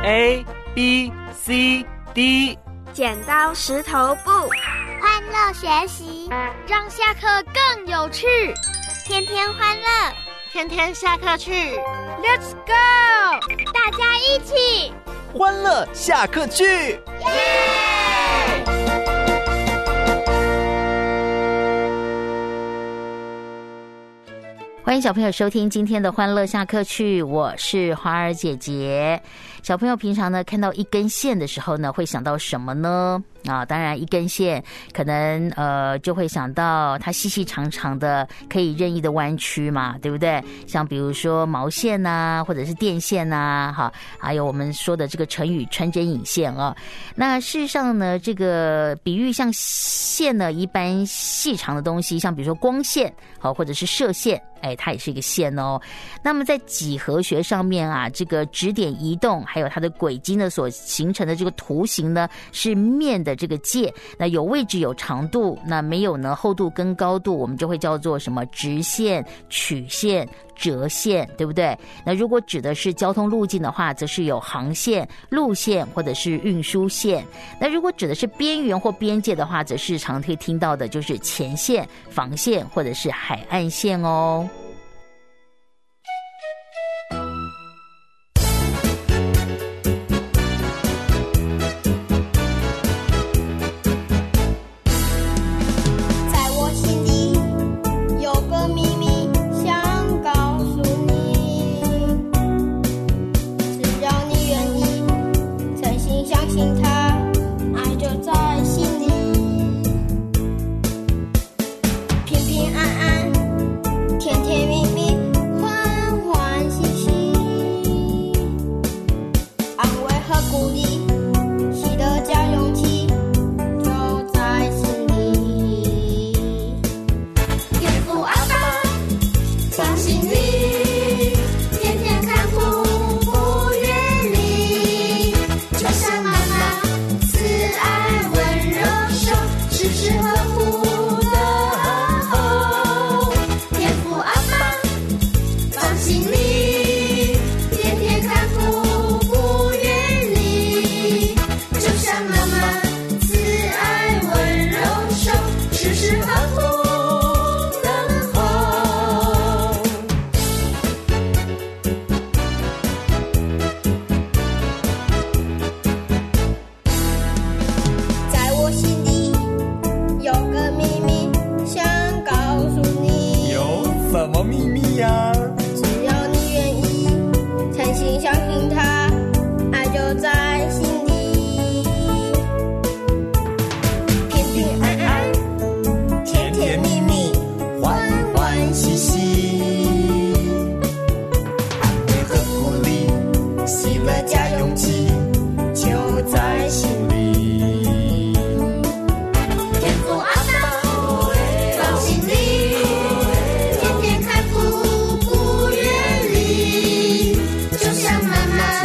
A B C D。 剪刀石头布， 欢乐学习， 让下课更有趣。 天天欢乐， 天天下课去 Let's go！ 大家一起欢乐下课去， 耶！ 欢迎小朋友收听今天的欢乐下课去，我是花儿姐姐。小朋友平常呢看到一根线的时候呢，会想到什么呢？当然一根线可能就会想到它细细长长的可以任意的弯曲嘛，对不对？像比如说毛线啊，或者是电线啊，还有我们说的这个成语穿针引线啊。那事实上呢，这个比喻像线呢，一般细长的东西，像比如说光线或者是射线，它也是一个线哦。那么在几何学上面啊，这个指点移动还有它的轨迹呢所形成的这个图形呢，是面的这个界，那有位置有长度，那没有呢厚度跟高度，我们就会叫做什么直线、曲线、折线，对不对？那如果指的是交通路径的话，则是有航线、路线或者是运输线。那如果指的是边缘或边界的话，则是常可以听到的就是前线、防线或者是海岸线哦。 妈妈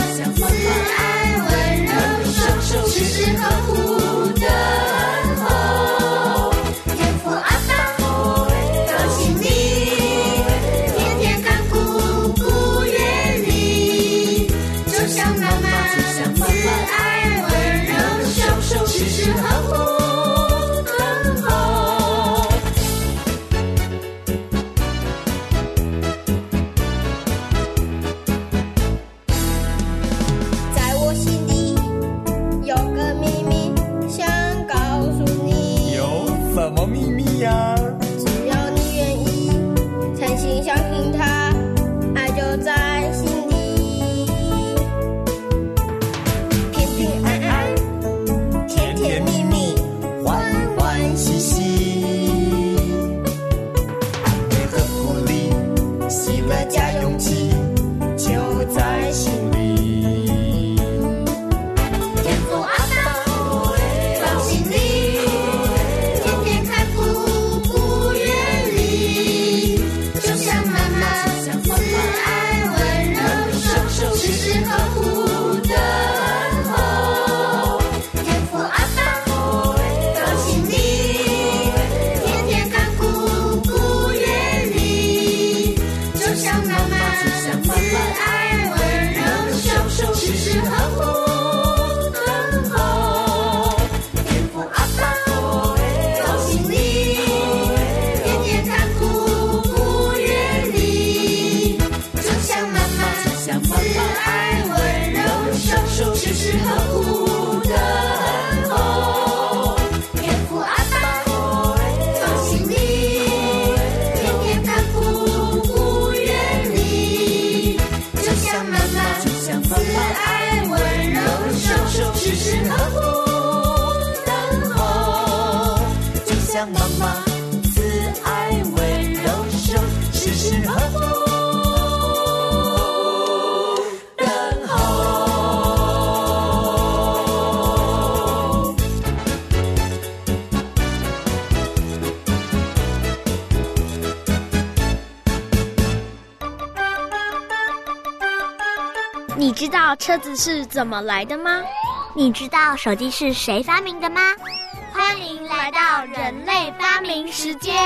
时时呵护等候，就像妈妈慈爱温柔手，时时呵护等候。 你知道车子是怎么来的吗？ 你知道手机是谁发明的吗？欢迎来到人类发明时间。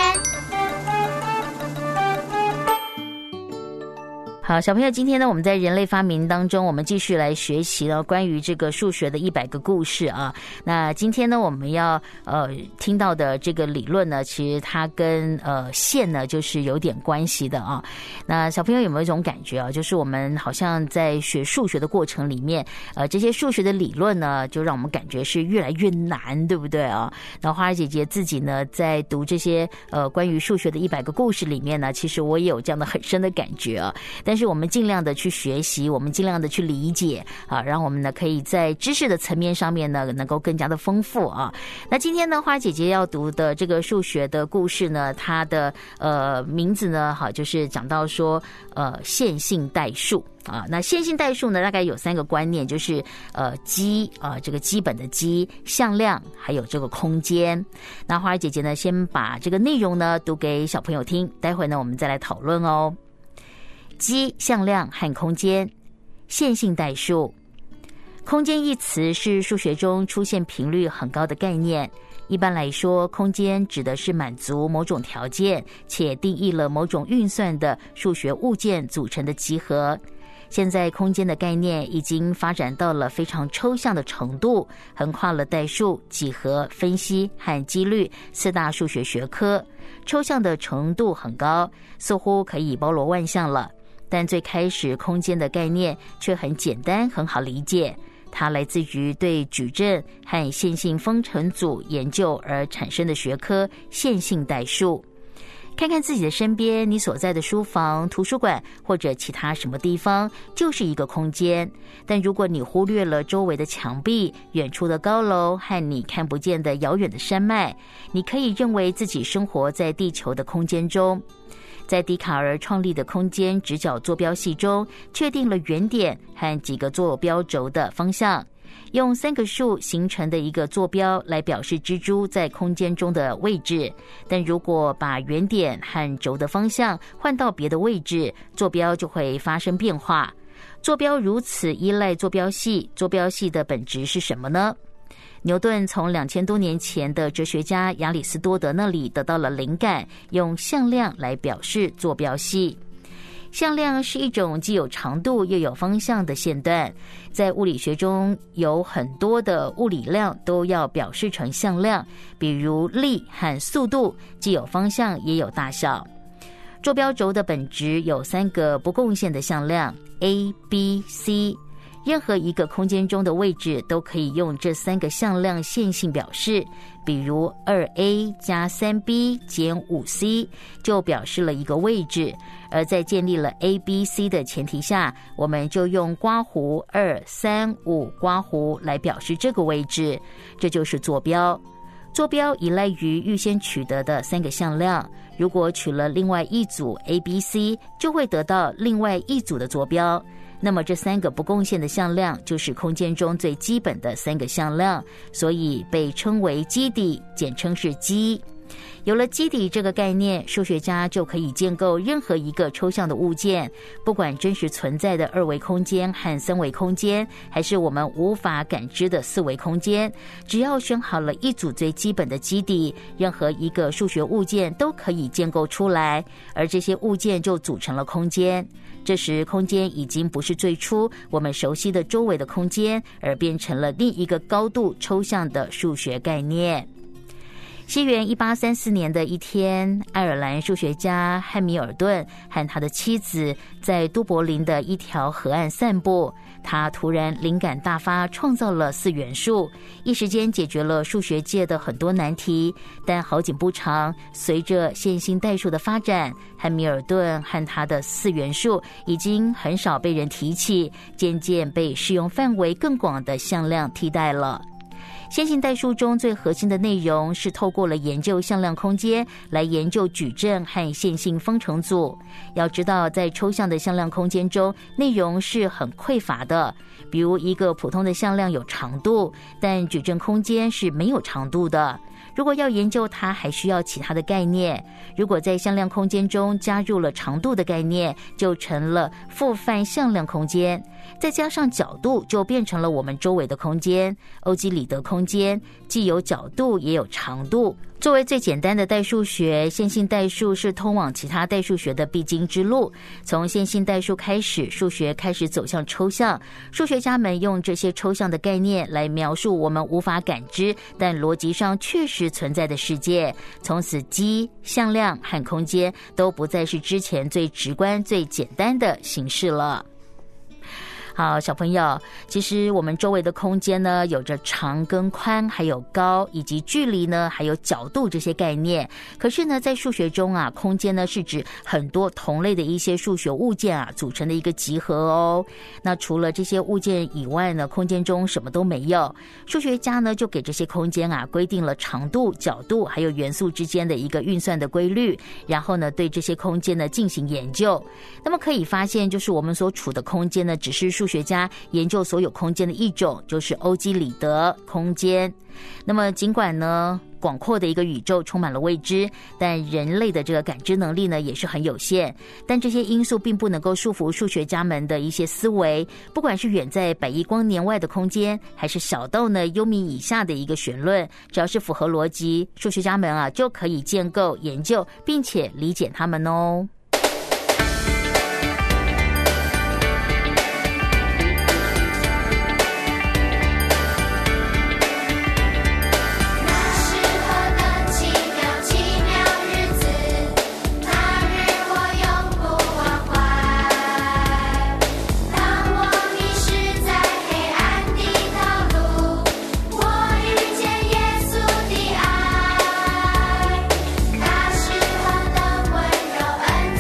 好，小朋友，今天呢，我们在人类发明当中，我们继续来学习了关于这个数学的100个故事啊。那今天呢，我们要听到的这个理论呢，其实它跟线呢就是有点关系的啊。那小朋友有没有一种感觉啊？就是我们好像在学数学的过程里面，这些数学的理论呢，就让我们感觉是越来越难，对不对啊？那花儿姐姐自己呢，在读这些关于数学的100个故事里面呢，其实我也有这样的很深的感觉啊。但是我们尽量的去学习，我们尽量的去理解啊，让我们呢可以在知识的层面上面呢能够更加的丰富啊。那今天呢，花姐姐要读的这个数学的故事呢，它的名字呢，好，就是讲到说线性代数啊。那线性代数呢，大概有3个观念，就是基啊，这个基本的基，向量，还有这个空间。那花儿姐姐呢，先把这个内容呢读给小朋友听，待会呢我们再来讨论哦。基、向量和空间。线性代数。空间一词是数学中出现频率很高的概念。一般来说，空间指的是满足某种条件且定义了某种运算的数学物件组成的集合。现在空间的概念已经发展到了非常抽象的程度，横跨了代数、几何、分析和几率4大数学学科，抽象的程度很高，似乎可以包罗万象了。但最开始空间的概念却很简单，很好理解，它来自于对矩阵和线性方程组研究而产生的学科线性代数。看看自己的身边，你所在的书房、图书馆或者其他什么地方就是一个空间，但如果你忽略了周围的墙壁、远处的高楼和你看不见的遥远的山脉，你可以认为自己生活在地球的空间中。在笛卡尔创立的空间直角坐标系中，确定了原点和几个坐标轴的方向，用3个数形成的一个坐标来表示蜘蛛在空间中的位置。但如果把原点和轴的方向换到别的位置，坐标就会发生变化。坐标如此依赖坐标系，坐标系的本质是什么呢？牛顿从2000多年前的哲学家亚里士多德那里得到了灵感，用向量来表示坐标系。向量是一种既有长度又有方向的线段，在物理学中有很多的物理量都要表示成向量，比如力和速度，既有方向也有大小。坐标轴的本质有3个不共线的向量 A、B、C，任何一个空间中的位置都可以用这3个向量线性表示，比如 2a 加 3b 减 5c 就表示了一个位置，而在建立了 a、b、c 的前提下，我们就用刮弧2、3、5刮弧来表示这个位置，这就是坐标。坐标依赖于预先取得的3个向量，如果取了另外一组 a、b、c， 就会得到另外一组的坐标。那么这3个不共线的向量就是空间中最基本的3个向量，所以被称为基底，简称是基。有了基底这个概念，数学家就可以建构任何一个抽象的物件，不管真实存在的2维空间和3维空间，还是我们无法感知的4维空间，只要选好了一组最基本的基底，任何一个数学物件都可以建构出来，而这些物件就组成了空间。这时空间已经不是最初我们熟悉的周围的空间，而变成了另一个高度抽象的数学概念。 西元1834年的一天，爱尔兰数学家汉密尔顿和他的妻子在都柏林的一条河岸散步，他突然灵感大发，创造了四元数，一时间解决了数学界的很多难题。但好景不长，随着线性代数的发展，汉密尔顿和他的四元数已经很少被人提起，渐渐被适用范围更广的向量替代了。线性代数中最核心的内容是透过了研究向量空间来研究矩阵和线性方程组。要知道，在抽象的向量空间中，内容是很匮乏的。比如一个普通的向量有长度，但矩阵空间是没有长度的。如果要研究它，还需要其他的概念。如果在向量空间中加入了长度的概念，就成了复泛向量空间。再加上角度，就变成了我们周围的空间。欧几里得空间既有角度也有长度。作为最简单的代数学，线性代数是通往其他代数学的必经之路。从线性代数开始，数学开始走向抽象。数学家们用这些抽象的概念来描述我们无法感知但逻辑上确实存在的世界。从此积、向量和空间都不再是之前最直观最简单的形式了。好，小朋友，其实我们周围的空间呢，有着长跟宽，还有高，以及距离呢，还有角度这些概念。可是呢，在数学中啊，空间呢是指很多同类的一些数学物件啊组成的一个集合哦。那除了这些物件以外呢，空间中什么都没有。数学家呢就给这些空间啊规定了长度、角度还有元素之间的一个运算的规律，然后呢对这些空间呢进行研究。那么可以发现，就是我们所处的空间呢，只是数学家研究所有空间的一种，就是欧几里得空间。那么尽管呢广阔的一个宇宙充满了未知，但人类的这个感知能力呢也是很有限。但这些因素并不能够束缚数学家们的一些思维，不管是远在百亿光年外的空间，还是小到呢幽冥以下的一个弦论，只要是符合逻辑，数学家们啊就可以建构、研究并且理解它们哦。 他是何等温柔恩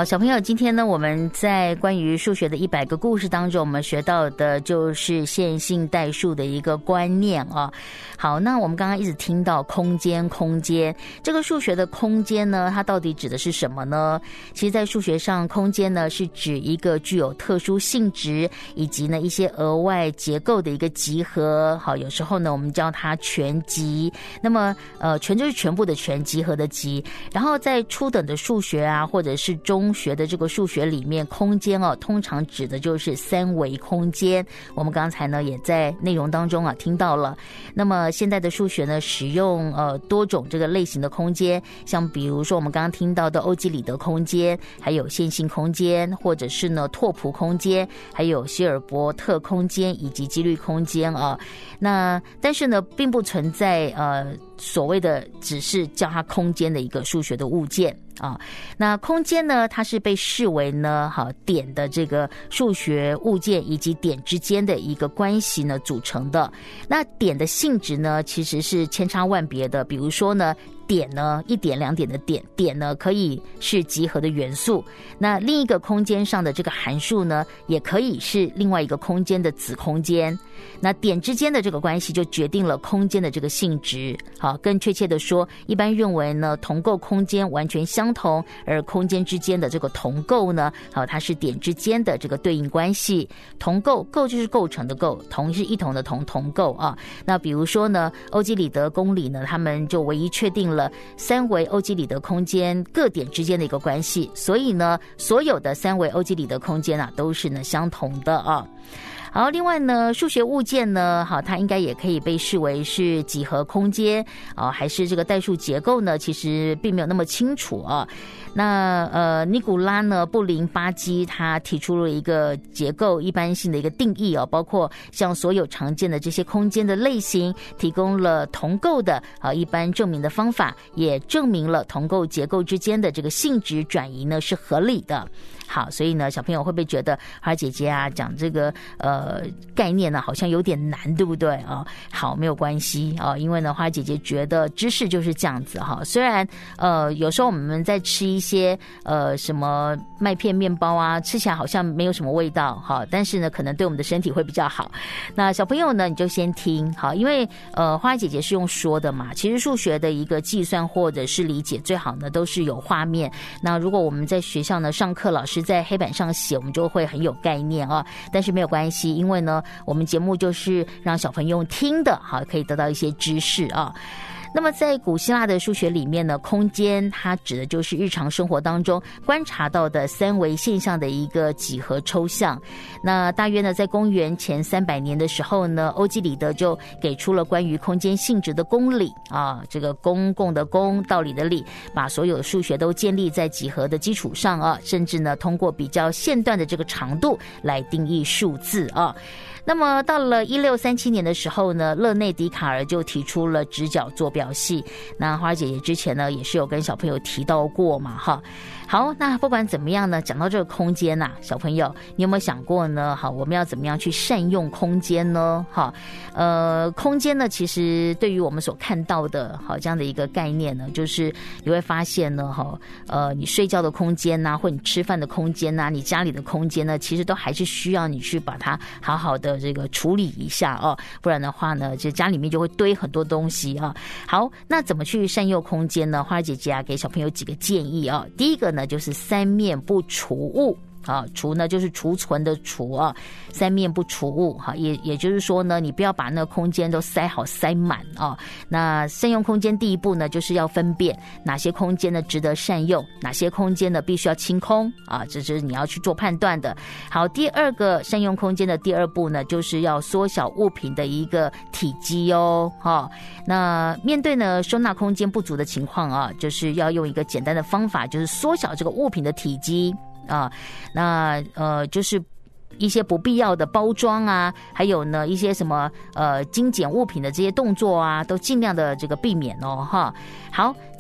好，小朋友，今天呢，我们在关于数学的100个故事当中，我们学到的就是线性代数的一个观念啊。好，那我们刚刚一直听到空间，这个数学的空间呢，它到底指的是什么呢？其实在数学上，空间呢是指一个具有特殊性质以及呢一些额外结构的一个集合。好，有时候呢我们叫它全集。那么全就是全部的全，集合的集。然后在初等的数学啊，或者是中学的这个数学里面，空间通常指的就是三维空间。我们刚才呢也在内容当中听到了。那么现在的数学呢，使用多种这个类型的空间，像比如说我们刚刚听到的欧几里得空间，还有线性空间，或者是呢拓扑空间，还有希尔伯特空间以及几率空间啊。那但是呢，并不存在所谓的只是叫它空间的一个数学的物件啊。那空间呢，它是被视为呢点的这个数学物件以及点之间的一个关系呢组成的。那点的性质呢，其实是千差万别的。比如说呢，点呢，一点两点的点呢，可以是集合的元素。那另一个空间上的这个函数呢，也可以是另外一个空间的子空间。那点之间的这个关系就决定了空间的这个性质。好，更确切的说，一般认为呢，同构空间完全相同，而空间之间的这个同构呢，它是点之间的这个对应关系。同构，构就是构成的构，同是一同的同，同构啊。那比如说呢，欧几里得公理呢，他们就唯一确定了三维欧几里得空间各点之间的一个关系，所以呢，所有的三维欧几里得空间都是呢相同的啊。好，另外呢，数学物件呢，它应该也可以被视为是几何空间还是这个代数结构呢？其实并没有那么清楚啊。那尼古拉呢布林巴基他提出了一个结构一般性的一个定义包括像所有常见的这些空间的类型，提供了同构的一般证明的方法，也证明了同构结构之间的这个性质转移呢是合理的。好，所以呢，小朋友会不会觉得花儿姐姐讲这个概念呢好像有点难，对不对啊？好，没有关系因为呢花儿姐姐觉得知识就是这样子虽然有时候我们在吃一些什么麦片面包啊，吃起来好像没有什么味道但是呢可能对我们的身体会比较好。那小朋友呢你就先听因为花儿姐姐是用说的嘛，其实数学的一个计算或者是理解最好呢都是有画面。那如果我们在学校呢上课，老师在黑板上写，我们就会很有概念但是没有关系，因为呢我们节目就是让小朋友用听的可以得到一些知识那么在古希腊的数学里面呢，空间它指的就是日常生活当中观察到的三维现象的一个几何抽象。那大约呢在公元前300年的时候呢，欧几里得就给出了关于空间性质的公理这个公共的公，道理的理，把所有数学都建立在几何的基础上甚至呢通过比较线段的这个长度来定义数字那么到了1637年的时候呢，勒内笛卡尔就提出了直角坐标系。那花儿姐姐之前呢也是有跟小朋友提到过嘛好，那不管怎么样呢，讲到这个空间小朋友你有没有想过呢我们要怎么样去善用空间呢空间呢其实对于我们所看到的这样的一个概念呢，就是你会发现呢你睡觉的空间或你吃饭的空间你家里的空间呢，其实都还是需要你去把它好好的这个处理一下不然的话呢，就家里面就会堆很多东西好，那怎么去善用空间呢？花儿姐姐给小朋友几个建议第一个呢就是三面不除物除呢就是储存的储三面不除物也就是说呢，你不要把那个空间都塞好塞满那善用空间第一步呢，就是要分辨哪些空间呢值得善用，哪些空间呢必须要清空这是你要去做判断的。好，第二个善用空间的第二步呢，就是要缩小物品的一个体积那面对呢收纳空间不足的情况就是要用一个简单的方法，就是缩小这个物品的体积那就是一些不必要的包装还有呢一些什么精简物品的这些动作都尽量的这个避免好，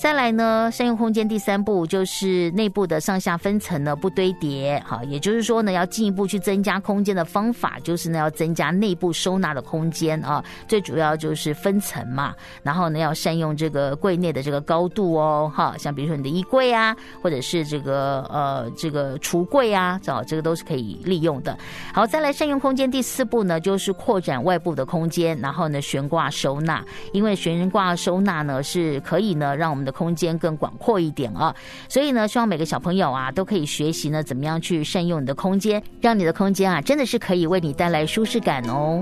再来呢，善用空间第3步就是内部的上下分层呢不堆叠，好，也就是说呢，要进一步去增加空间的方法，就是呢要增加内部收纳的空间啊，最主要就是分层嘛，然后呢要善用这个柜内的这个高度哦，哈，像比如说你的衣柜啊，或者是这个橱柜啊，这个都是可以利用的。好，再来善用空间第4步呢，就是扩展外部的空间，然后呢悬挂收纳，因为悬挂收纳呢是可以呢让我们的空间更广阔一点啊，所以呢希望每个小朋友啊都可以学习呢怎么样去善用你的空间，让你的空间啊真的是可以为你带来舒适感哦。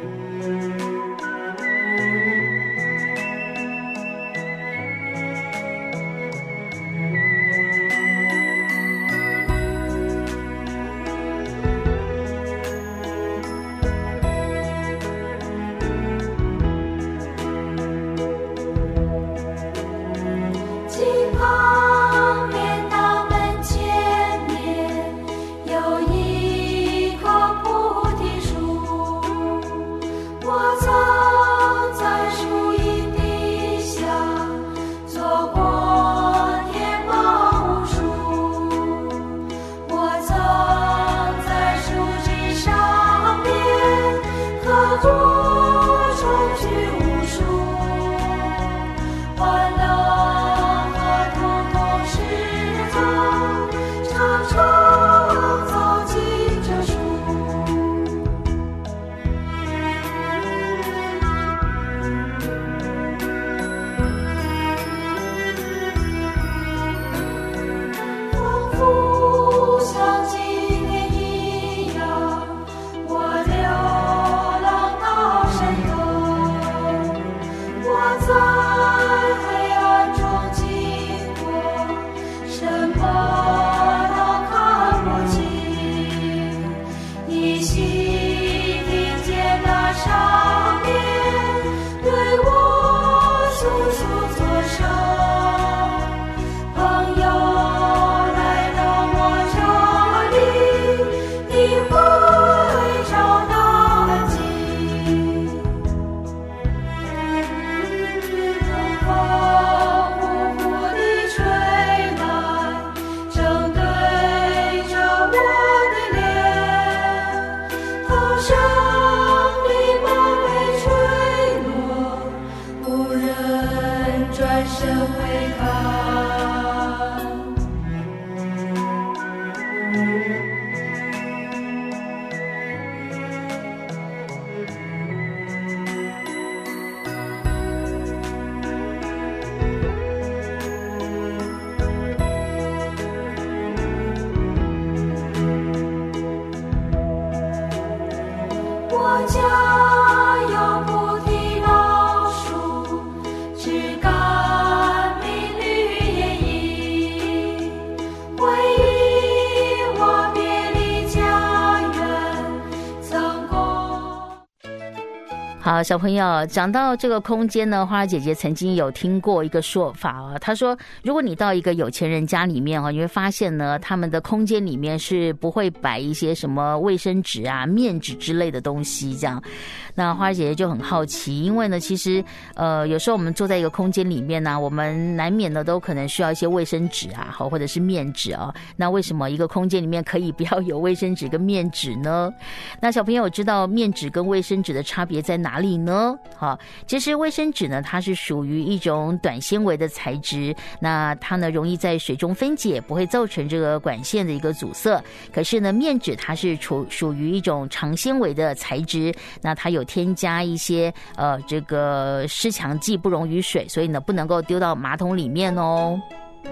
好，小朋友，讲到这个空间呢，花儿姐姐曾经有听过一个说法啊，她说，如果你到一个有钱人家里面啊，你会发现呢，他们的空间里面是不会摆一些什么卫生纸啊、面纸之类的东西，这样。那花儿姐姐就很好奇，因为呢，其实有时候我们坐在一个空间里面呢，我们难免的都可能需要一些卫生纸啊，或者是面纸啊。那为什么一个空间里面可以不要有卫生纸跟面纸呢？那小朋友知道面纸跟卫生纸的差别在哪里呢？好，其实卫生纸呢，它是属于一种短纤维的材质，那它呢容易在水中分解，不会造成这个管线的一个阻塞。可是呢，面纸它是属于一种长纤维的材质，那它有添加一些这个湿强剂，不溶于水，所以呢不能够丢到马桶里面哦。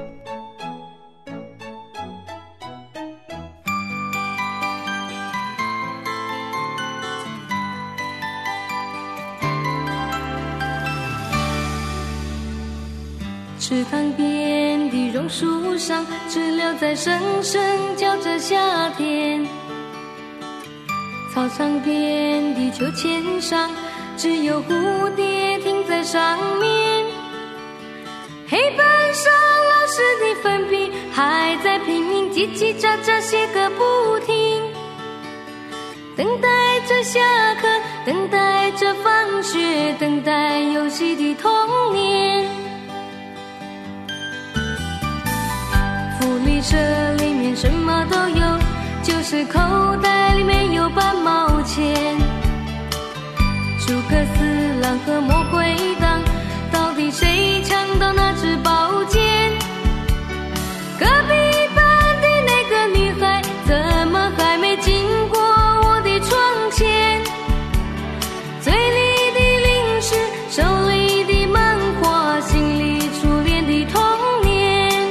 池塘边的榕树上，知了在声声叫着夏天。操场边的秋千上，只有蝴蝶停在上面。黑板上老师的粉笔还在拼命叽叽喳喳写个不停，等待着下课，等待着放学，等待游戏的童年。 的舍里面什么都有，就是口袋里面有半毛钱。诸葛四郎和魔鬼党，到底谁抢到那支宝剑？隔壁班的那个女孩，怎么还没经过我的窗前？嘴里的零食，手里的漫画，心里初恋的童年。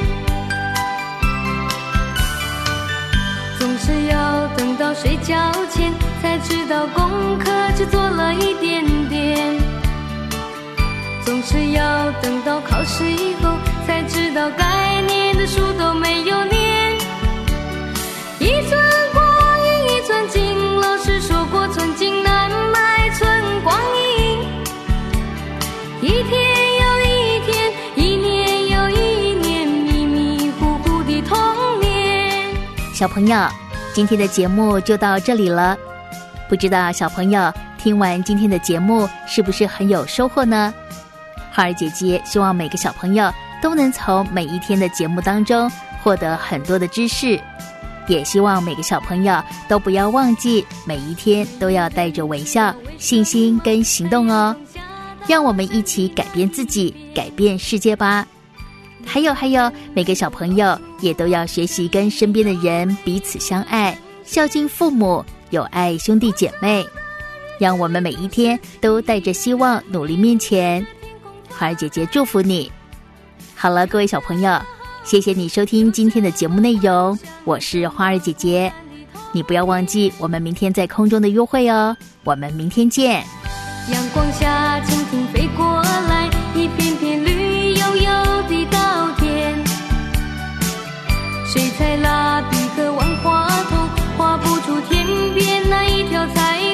总是要等到睡觉前，才知道功课只做了一点点。总是要等到考试以后，才知道该念的书都没有念。一寸光阴一寸金，老师说过寸金难买寸光阴。一天又一天，一年又一年，迷迷糊糊的童年。 小朋友，今天的节目就到这里了。不知道小朋友听完今天的节目是不是很有收获呢？花儿姐姐希望每个小朋友都能从每一天的节目当中获得很多的知识，也希望每个小朋友都不要忘记每一天都要带着微笑、信心跟行动哦。让我们一起改变自己，改变世界吧。还有，每个小朋友也都要学习跟身边的人彼此相爱，孝敬父母，有爱兄弟姐妹。让我们每一天都带着希望努力面前。花儿姐姐祝福你。好了，各位小朋友，谢谢你收听今天的节目内容，我是花儿姐姐。你不要忘记我们明天在空中的约会哦，我们明天见。 阳光下蜻蜓飞过来，一片片绿油油的稻田。水彩蜡笔和万花筒画不出天边那一条彩